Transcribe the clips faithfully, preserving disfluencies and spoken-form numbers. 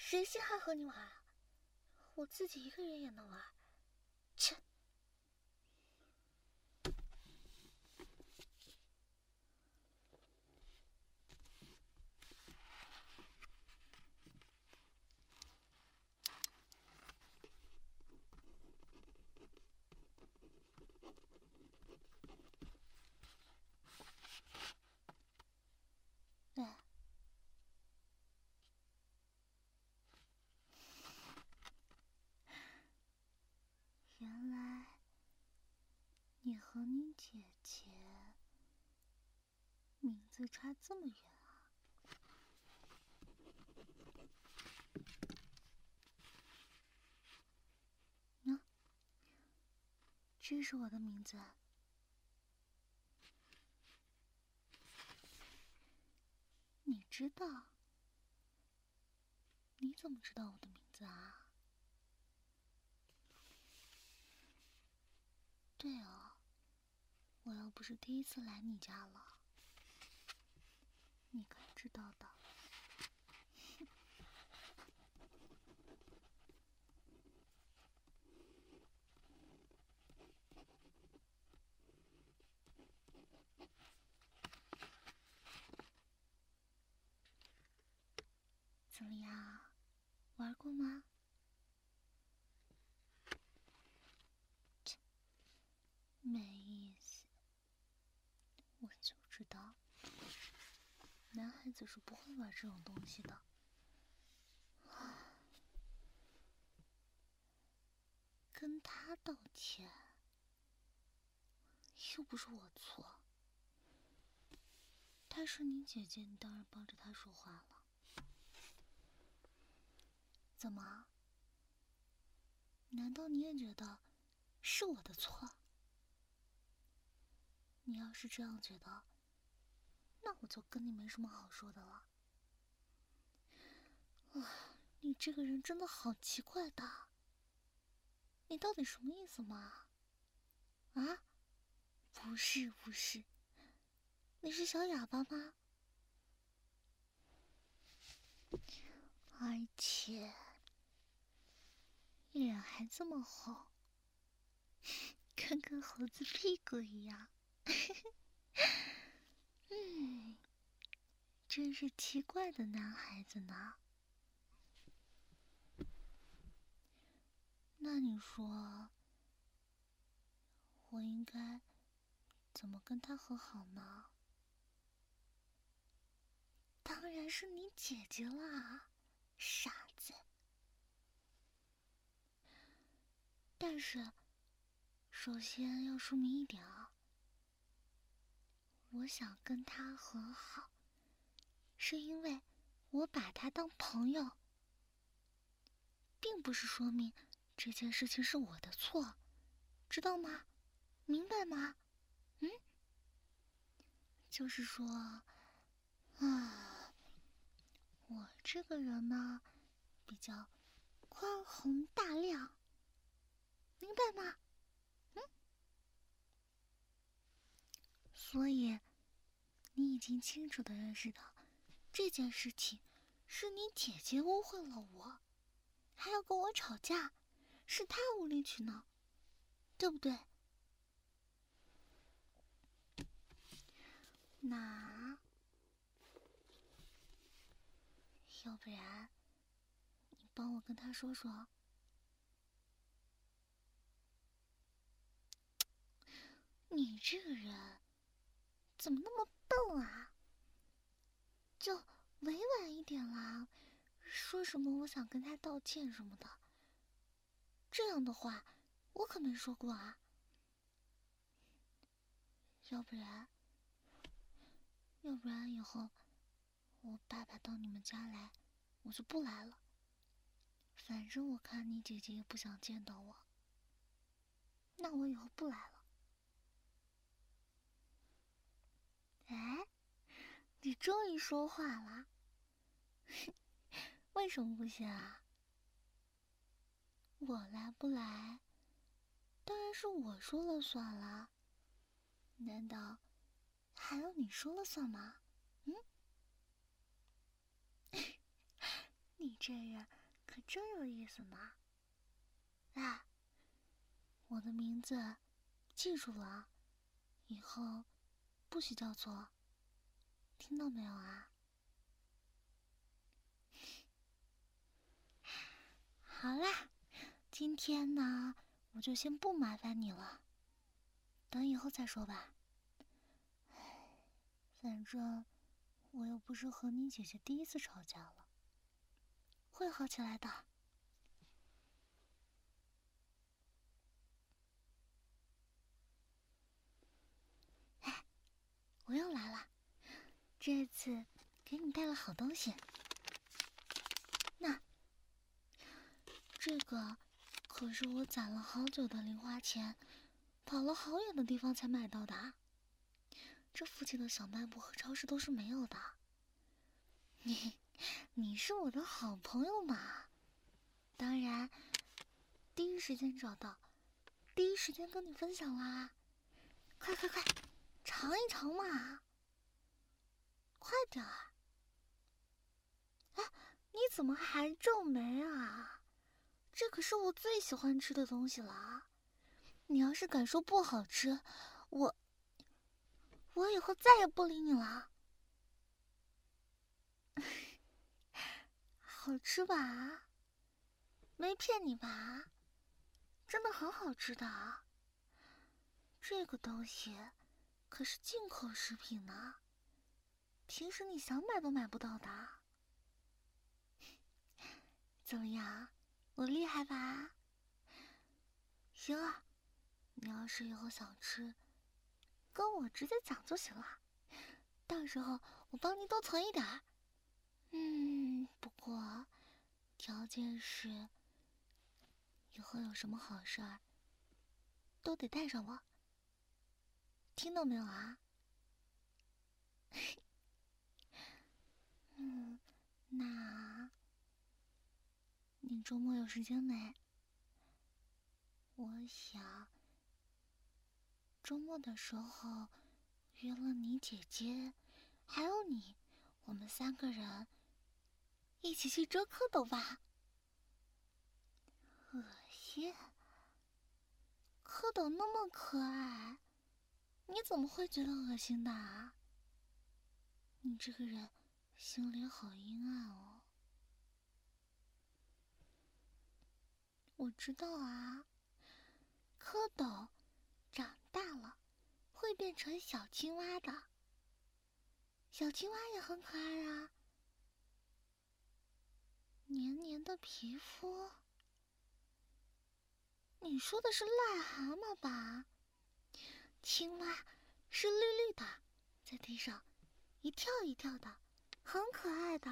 谁稀罕和你玩啊？我自己一个人也能玩。切！对。原来你和你姐姐名字差这么远啊！喏，这是我的名字。你知道？你怎么知道我的名字啊？对哦，我又不是第一次来你家了，你该知道的。怎么样，玩过吗？没意思，我就知道，男孩子是不会玩这种东西的。跟他道歉，又不是我错。她是你姐姐，你当然帮着她说话了。怎么？难道你也觉得是我的错？你要是这样觉得，那我就跟你没什么好说的了。啊，你这个人真的好奇怪的。你到底什么意思嘛？啊？不是不是，你是小哑巴吗？而且脸还这么厚，跟个猴子屁股一样。嗯，真是奇怪的男孩子呢。那你说，我应该怎么跟他和好呢？当然是你姐姐啦，傻子。但是，首先要说明一点啊，我想跟他和好，是因为我把他当朋友，并不是说明这件事情是我的错，知道吗？明白吗？嗯？就是说，啊，我这个人呢，比较宽宏大量，明白吗？嗯？所以，你已经清楚的认识到，这件事情是你姐姐误会了我，还要跟我吵架，是她无理取闹，对不对？那，要不然，你帮我跟她说说。你这个人怎么那么笨啊？就委婉一点啦，说什么我想跟他道歉什么的，这样的话我可没说过啊。要不然，要不然以后我爸爸到你们家来，我就不来了。反正我看你姐姐也不想见到我，那我以后不来了。哎，你终于说话了，为什么不行啊？我来不来，当然是我说了算了，难道还要你说了算吗？嗯？你这人还真有意思呢。哎，我的名字记住了，以后不许叫错，听到没有啊？好啦，今天呢，我就先不麻烦你了，等以后再说吧。反正我又不是和你姐姐第一次吵架了，会好起来的。哎，我又来了，这次给你带了好东西。那这个可是我攒了好久的零花钱，跑了好远的地方才买到的。这附近的小卖部和超市都是没有的。你，你是我的好朋友嘛，当然第一时间找到，第一时间跟你分享啦。快快快，尝一尝嘛！快点儿！哎，你怎么还皱眉啊？这可是我最喜欢吃的东西了。你要是敢说不好吃，我我以后再也不理你了。好吃吧？没骗你吧？真的很好吃的。这个东西可是进口食品呢，平时你想买都买不到的。怎么样，我厉害吧？行啊，你要是以后想吃，跟我直接讲就行了，到时候我帮你多存一点儿。嗯，不过条件是以后有什么好事儿都得带上我，听到没有啊？嗯，那你周末有时间没？我想周末的时候约了你姐姐，还有你，我们三个人一起去捉蝌蚪吧。恶心！蝌蚪那么可爱，你怎么会觉得恶心的啊？你这个人心里好阴暗哦。我知道啊，蝌蚪长大了会变成小青蛙的，小青蛙也很可爱啊，黏黏的皮肤。你说的是癞蛤蟆吧？青蛙是绿绿的，在地上一跳一跳的，很可爱的。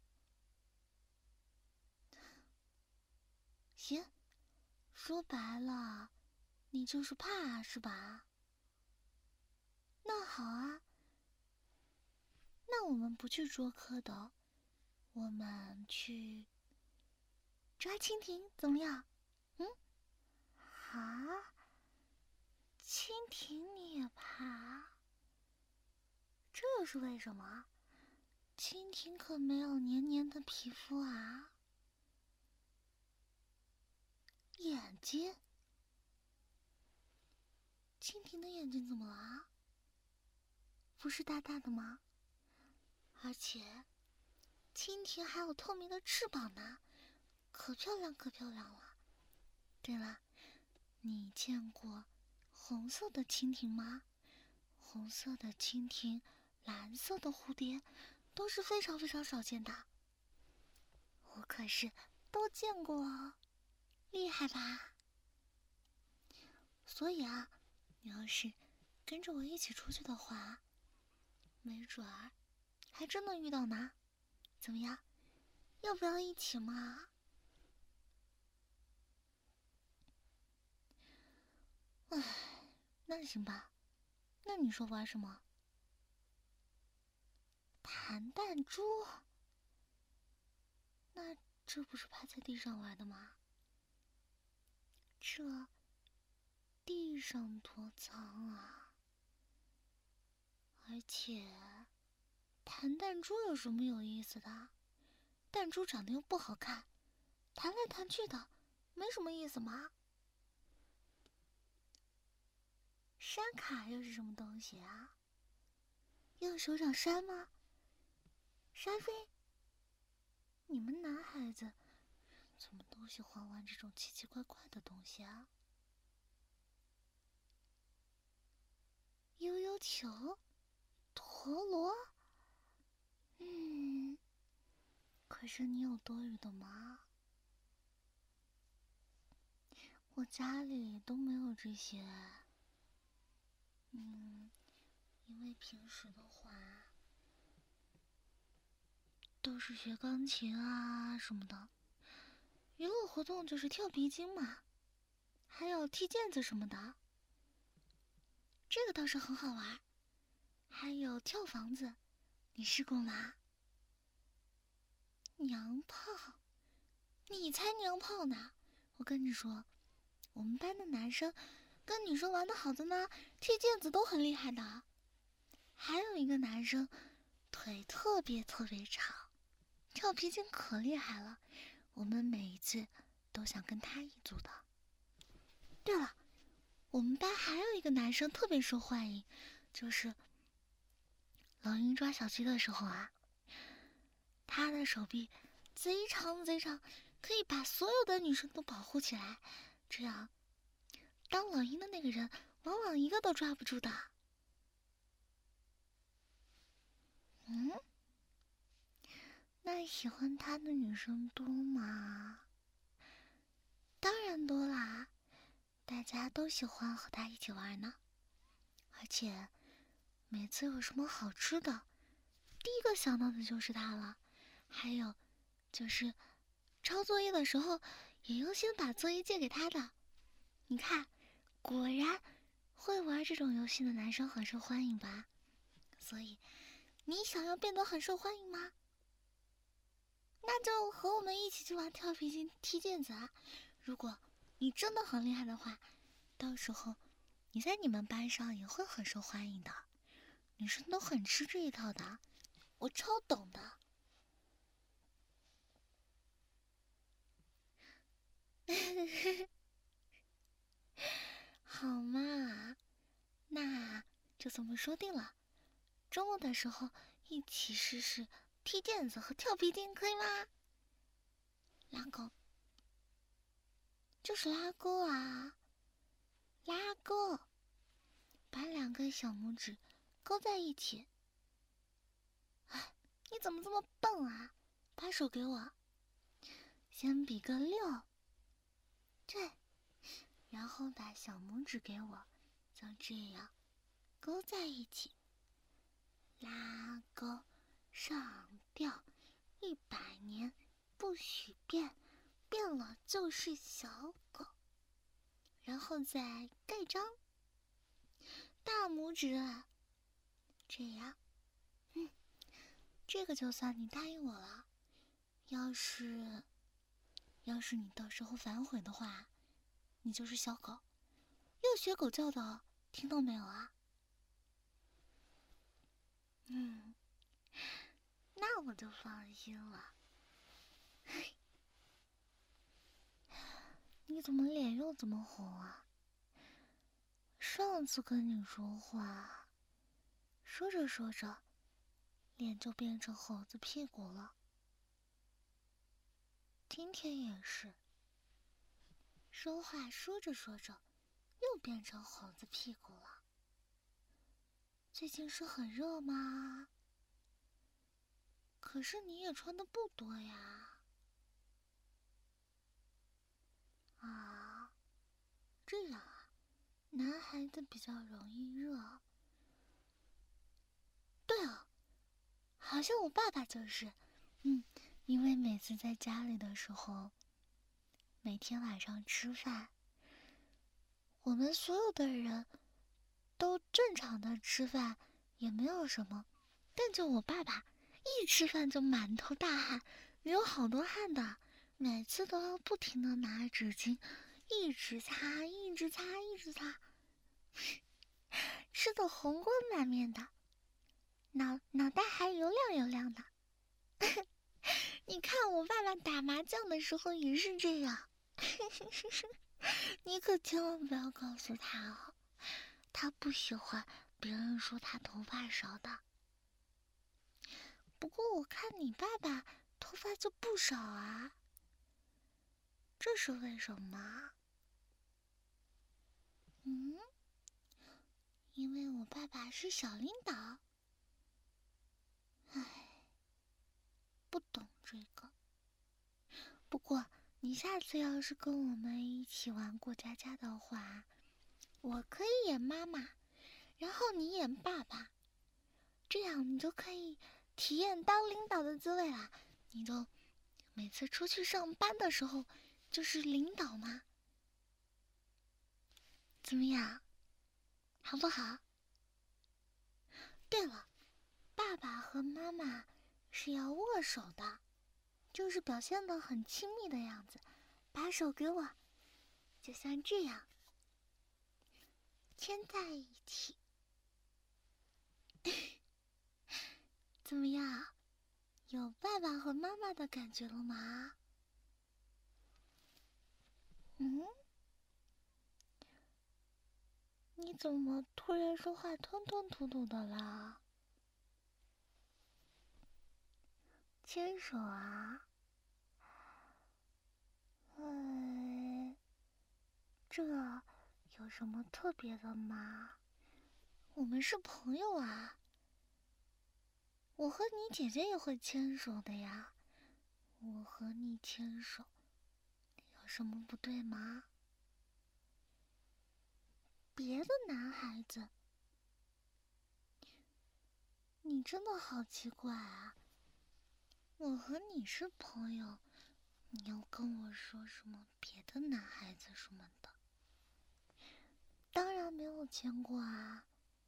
行，说白了，你就是怕是吧？那好啊，那我们不去捉蝌蚪，我们去抓蜻蜓怎么样？嗯？啊？蜻蜓你也怕？这又是为什么？蜻蜓可没有黏黏的皮肤啊。眼睛？蜻蜓的眼睛怎么了？不是大大的吗？而且，蜻蜓还有透明的翅膀呢，可漂亮可漂亮了。对了，你见过红色的蜻蜓吗？红色的蜻蜓，蓝色的蝴蝶，都是非常非常少见的。我可是都见过哦，厉害吧？所以啊，你要是跟着我一起出去的话，没准儿还真能遇到呢。怎么样？要不要一起嘛？唉，那行吧。那你说玩什么？弹弹珠？那这不是趴在地上玩的吗？这地上多脏啊！而且，弹弹珠有什么有意思的？弹珠长得又不好看， 弹来弹去的，没什么意思嘛。删卡又是什么东西啊？用手掌删吗？删飞？你们男孩子怎么都喜欢玩这种奇奇怪怪的东西啊？悠悠球，陀螺。嗯，可是你有多余的吗？我家里都没有这些。嗯，因为平时的话都是学钢琴啊什么的，娱乐活动就是跳皮筋嘛，还有踢毽子什么的，这个倒是很好玩。还有跳房子，你试过吗？娘炮？你才娘炮呢！我跟你说，我们班的男生跟女生玩的好的呢，踢毽子都很厉害的。还有一个男生腿特别特别长，跳皮筋可厉害了，我们每一次都想跟他一组的。对了，我们班还有一个男生特别受欢迎，就是老鹰抓小鸡的时候啊，他的手臂贼长贼长，可以把所有的女生都保护起来，这样当老鹰的那个人往往一个都抓不住的。嗯，那喜欢他的女生多吗？当然多啦，大家都喜欢和他一起玩呢。而且每次有什么好吃的，第一个想到的就是他了。还有就是抄作业的时候也优先把作业借给他的。你看，果然会玩这种游戏的男生很受欢迎吧？所以你想要变得很受欢迎吗？那就和我们一起去玩跳皮筋、踢毽子啊！如果你真的很厉害的话，到时候你在你们班上也会很受欢迎的，女生都很吃这一套的，我超懂的。好嘛，那就这么说定了。周末的时候一起试试踢毽子和跳皮筋，可以吗？拉钩，就是拉钩啊，拉钩，把两个小拇指勾在一起。哎，你怎么这么笨啊？把手给我，先比个六，对，然后把小拇指给我，就这样勾在一起。拉钩，上吊，一百年不许变，变了就是小狗。然后再盖章，大拇指，这样，嗯，这个就算你答应我了。要是，要是你到时候反悔的话，你就是小狗，要学狗叫的，听到没有啊？嗯，那我就放心了。你怎么脸又这么红啊？上次跟你说话，说着说着，脸就变成猴子屁股了。今天也是，说话说着说着，又变成猴子屁股了。最近是很热吗？可是你也穿的不多呀。啊，这样啊，男孩子比较容易热。对哦，好像我爸爸就是，嗯，因为每次在家里的时候，每天晚上吃饭，我们所有的人都正常的吃饭，也没有什么，但就我爸爸，一吃饭就满头大汗，流好多汗的，每次都要不停的拿纸巾，一直擦，一直擦，一直擦，吃的红光满面的，脑脑袋还油亮油亮的。 你看我爸爸打麻将的时候也是这样。你可千万不要告诉他哦，他不喜欢别人说他头发少的。不过我看你爸爸头发就不少啊，这是为什么？嗯，因为我爸爸是小领导。唉，不懂这个。不过你下次要是跟我们一起玩过家家的话，我可以演妈妈，然后你演爸爸，这样你就可以体验当领导的滋味啦。你就每次出去上班的时候就是领导嘛。怎么样，好不好？对了，爸爸和妈妈是要握手的，就是表现得很亲密的样子，把手给我，就像这样牵在一起。怎么样，有爸爸和妈妈的感觉了吗？嗯？你怎么突然说话吞吞吐吐的啦？牵手啊？哎，这有什么特别的吗？我们是朋友啊。我和你姐姐也会牵手的呀。我和你牵手，有什么不对吗？别的男孩子，你真的好奇怪啊！我和你是朋友，你又跟我说什么别的男孩子什么的？当然没有见过啊。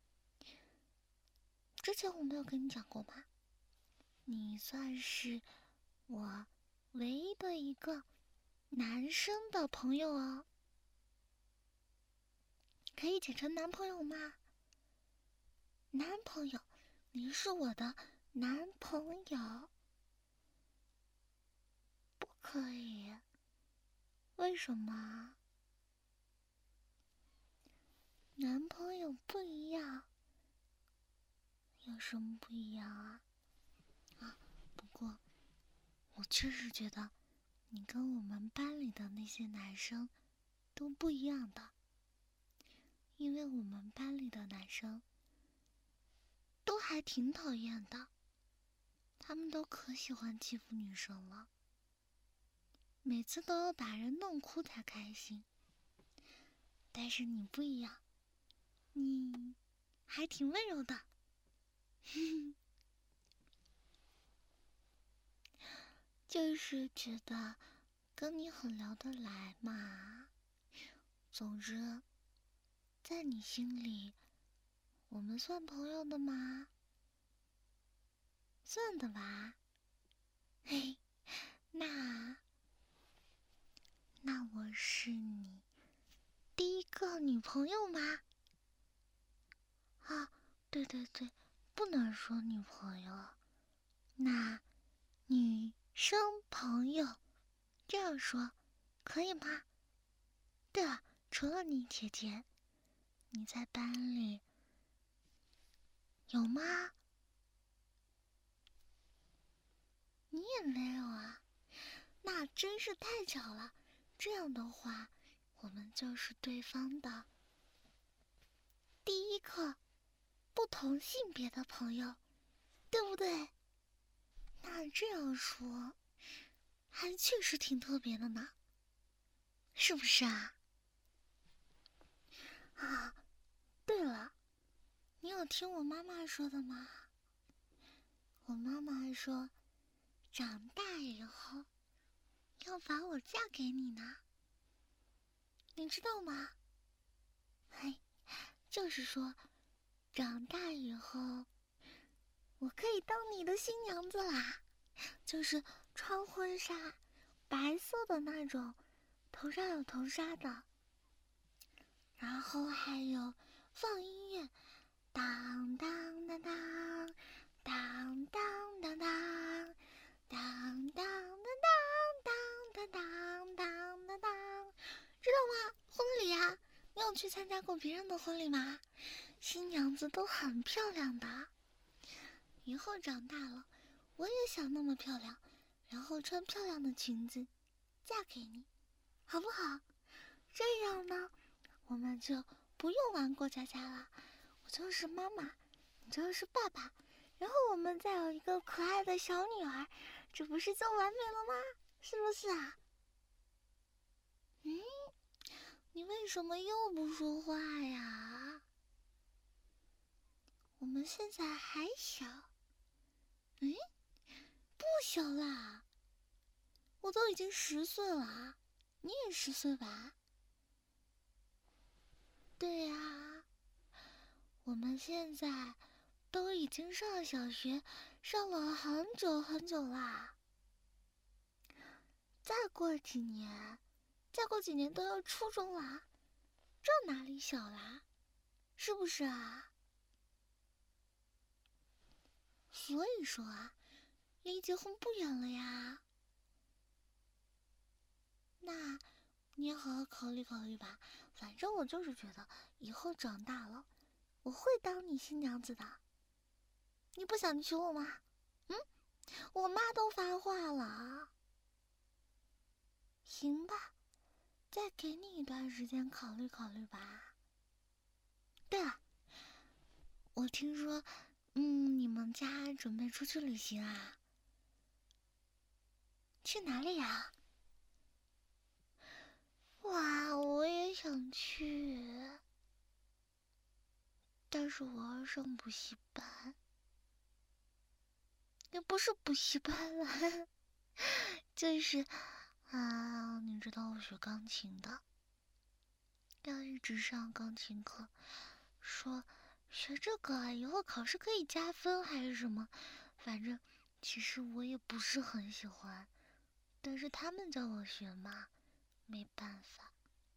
之前我没有跟你讲过吗？你算是我唯一的一个男生的朋友哦。可以简称男朋友吗？男朋友，你是我的男朋友。不可以。为什么？男朋友不一样。有什么不一样啊？啊，不过我确实觉得你跟我们班里的那些男生都不一样的。因为我们班里的男生都还挺讨厌的，他们都可喜欢欺负女生了，每次都要把人弄哭才开心。但是你不一样，你还挺温柔的。就是觉得跟你很聊得来嘛。总之，在你心里，我们算朋友的吗？算的吧。嘿，那那我是你第一个女朋友吗？啊，对对对，不能说女朋友，那女生朋友，这样说可以吗？对了，除了你姐姐，你在班里有吗？你也没有啊？那真是太巧了。这样的话，我们就是对方的第一个不同性别的朋友，对不对？那这样说，还确实挺特别的呢，是不是啊？啊，对了，你有听我妈妈说的吗？我妈妈说，长大以后要把我嫁给你呢，你知道吗？嘿，就是说，长大以后，我可以当你的新娘子啦，就是穿婚纱，白色的那种，头上有头纱的，然后还有放音乐，当当当当，当当当当， 当当当当当当当当当，知道吗？婚礼啊，你有去参加过别人的婚礼吗？新娘子都很漂亮的。以后长大了，我也想那么漂亮，然后穿漂亮的裙子，嫁给你，好不好？这样呢，我们就不用玩过家家了。我就是妈妈，你就是爸爸，然后我们再有一个可爱的小女儿，这不是就完美了吗？是不是啊？嗯，你为什么又不说话呀？我们现在还小，嗯，不小啦，我都已经十岁了，你也十岁吧？对呀，我们现在都已经上小学，上了很久很久啦。再过几年，再过几年都要初中啦，这哪里小啦？是不是啊？所以说啊，离结婚不远了呀。那你也好好考虑考虑吧。反正我就是觉得，以后长大了，我会当你新娘子的。你不想娶我吗？嗯，我妈都发话了。行吧，再给你一段时间考虑考虑吧。对了，我听说，嗯，你们家准备出去旅行啊？去哪里呀？哇，我也想去，但是我要上补习班。也不是补习班了，就是啊，你知道我学钢琴的，要一直上钢琴课，说学这个以后考试可以加分还是什么，反正其实我也不是很喜欢，但是他们叫我学嘛，没办法。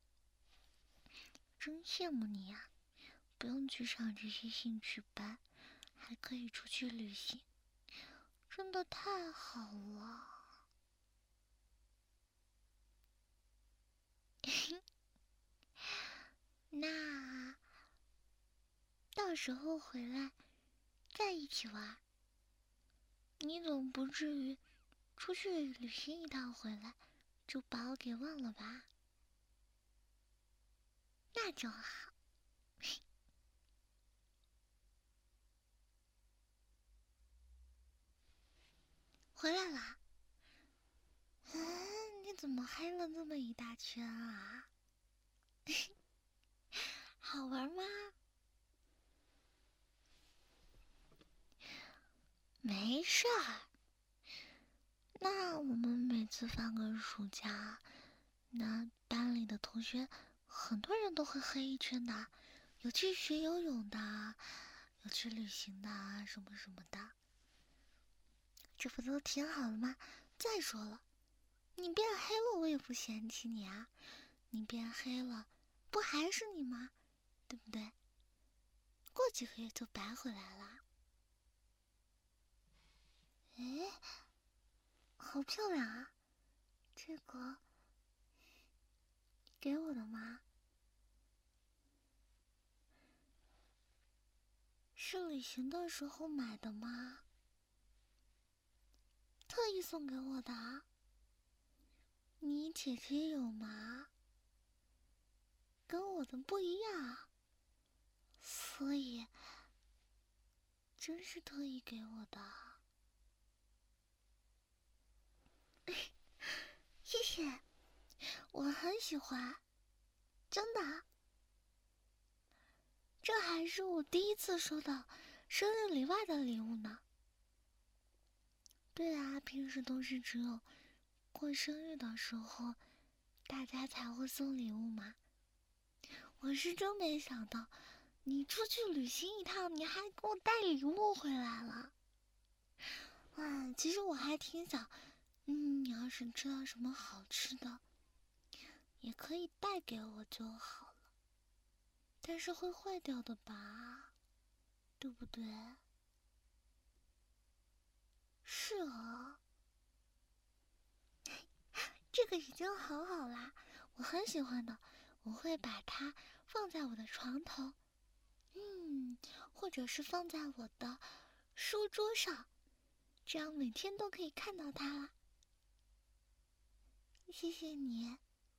真羡慕你呀，不用去上这些兴趣班，还可以出去旅行，真的太好了。那到时候回来再一起玩，你总不至于出去旅行一趟回来就把我给忘了吧？那就好。回来啦？嗯，你怎么黑了这么一大圈啊？好玩吗？没事儿。那我们每次放个暑假，那班里的同学很多人都会黑一圈的，有去学游泳的，有去旅行的，什么什么的，这不都挺好的吗？再说了，你变黑了我也不嫌弃你啊，你变黑了，不还是你吗？对不对？过几个月就白回来了。哎，好漂亮啊！这个给我的吗？是旅行的时候买的吗？特意送给我的？你姐姐有吗？跟我的不一样，所以真是特意给我的。谢谢，我很喜欢，真的。这还是我第一次收到生日礼外的礼物呢。对啊，平时都是只有过生日的时候，大家才会送礼物嘛。我是真没想到，你出去旅行一趟，你还给我带礼物回来了。哇，其实我还挺想，嗯，你要是知道什么好吃的，也可以带给我就好了。但是会坏掉的吧，对不对？是啊， 经很好啦，我很喜欢的，我会把它放在我的床头，嗯，或者是放在我的书桌上，这样每天都可以看到它啦。谢谢你。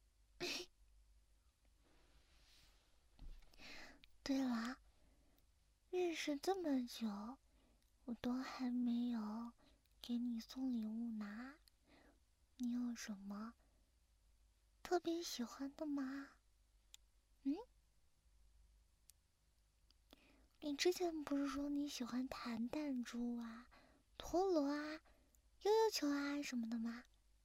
对了，认识这么久，我都还没有给你送礼物呢，你有什么特别喜欢的吗？嗯？你之前不是说你喜欢弹弹珠啊、陀螺啊、悠悠球啊什么的吗？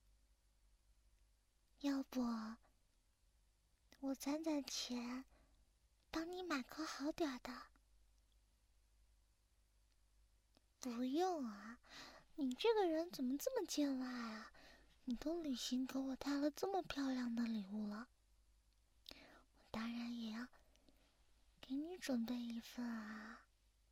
要不我攒攒钱，帮你买个好点的。不用啊，你这个人怎么这么见外啊？你都旅行给我带了这么漂亮的礼物了，我当然也要给你准备一份啊。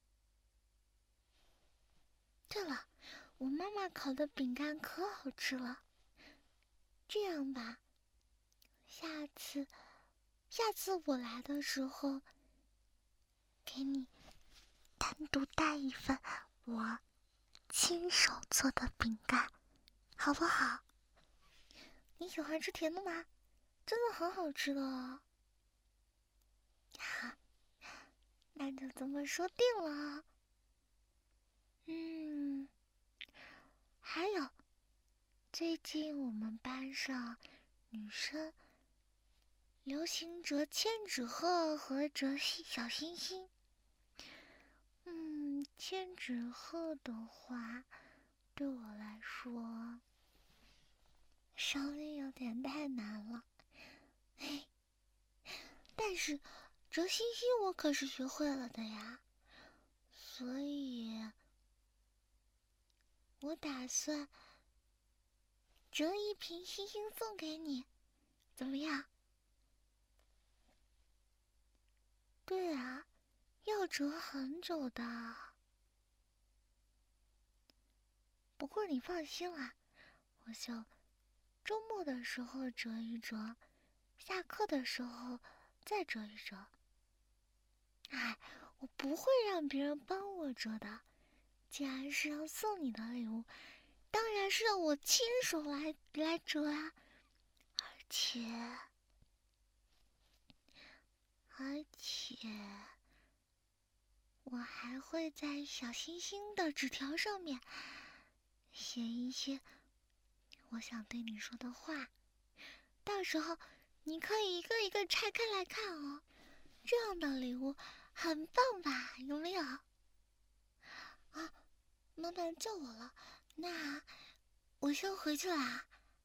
对了，我妈妈烤的饼干可好吃了。这样吧，下次下次我来的时候，给你单独带一份我亲手做的饼干，好不好？你喜欢吃甜的吗？真的很好吃的哦。好，那就这么说定了。嗯，还有，最近我们班上女生流行折千纸鹤和折小星星。嗯，千纸鹤的话，对我来说稍微有点太难了。嘿，但是折星星我可是学会了的呀，所以我打算折一瓶星星送给你，怎么样？对啊，要折很久的。不过你放心啦，我就周末的时候折一折，下课的时候再折一折。哎，我不会让别人帮我折的。既然是要送你的礼物，当然是让我亲手来来折啊！而且，而且，我还会在小星星的纸条上面写一些我想对你说的话，到时候你可以一个一个拆开来看哦。这样的礼物很棒吧？有没有？啊，妈妈叫我了，那我先回去啦。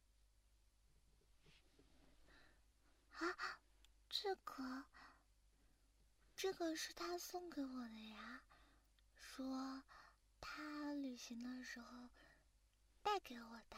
啊，这个，这个是他送给我的呀，说他旅行的时候带给我的。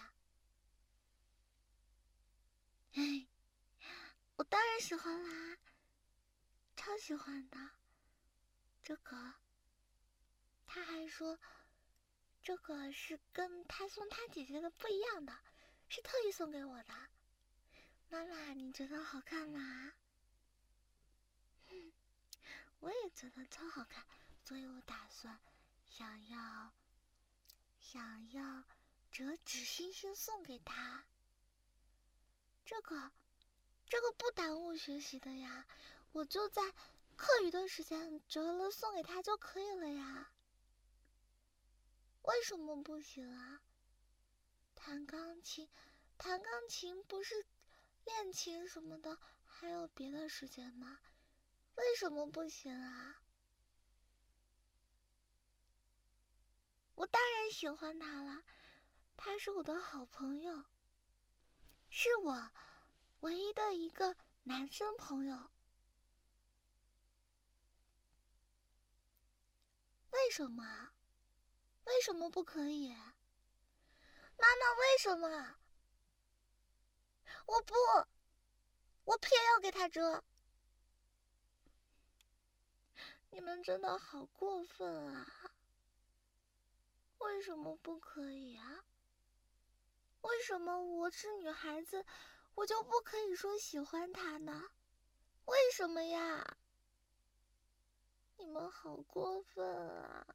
哎，我当然喜欢啦，超喜欢的。这个，他还说，这个是跟他送他姐姐的不一样的，是特意送给我的。妈妈，你觉得好看吗？嗯，我也觉得超好看，所以我打算想要想要折纸星星送给他。这个这个不耽误学习的呀，我就在课余的时间折了送给他就可以了呀。为什么不行啊？弹钢琴，弹钢琴不是练琴什么的，还有别的时间吗？为什么不行啊？我当然喜欢他了，他是我的好朋友，是我唯一的一个男生朋友。为什么？为什么不可以？妈妈，为什么？我不，我偏要给他折。你们真的好过分啊！为什么不可以啊？为什么我是女孩子， 我就不可以说喜欢他呢？为什么呀？你们好过分啊！